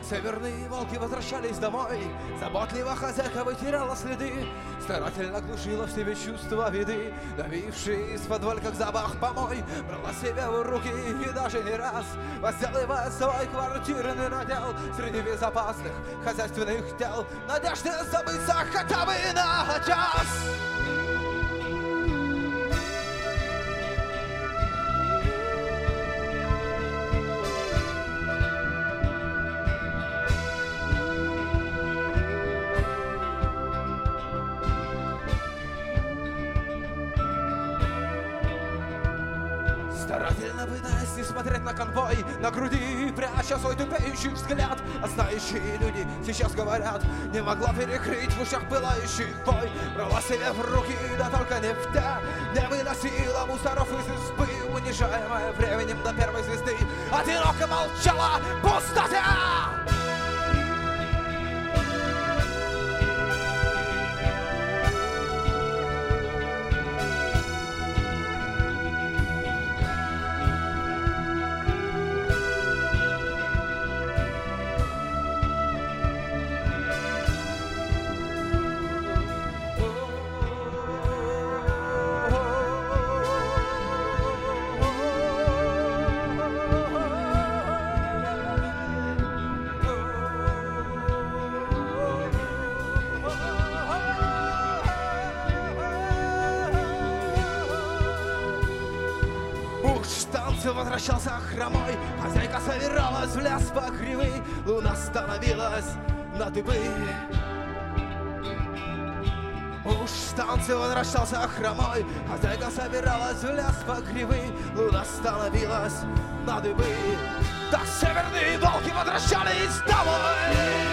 Северные волки возвращались домой, заботливо хозяйка вытирала следы, старательно глушила в себе чувство беды, давивший из-под воль, как запах помой, брала себя в руки и даже не раз, возделывая свой квартирный надел среди безопасных хозяйственных дел, надежды забыться хотя бы на час. Старательно пытаясь не смотреть на конвой, на груди пряча свой тупеющий взгляд, а знающие люди сейчас говорят, не могла перекрыть в ушах пылающий бой, брала себя в руки, да только не в те, не выносила мусоров из избы, унижаемая временем до первой звезды, одиноко молчала пустота. Возвращался хромой, хозяйка собиралась в лес по кривой, луна становилась на дыбы. Муж с танца возвращался хромой, хозяйка собиралась в лес по кривой, луна становилась на дыбы. Так северные волки возвращались домой.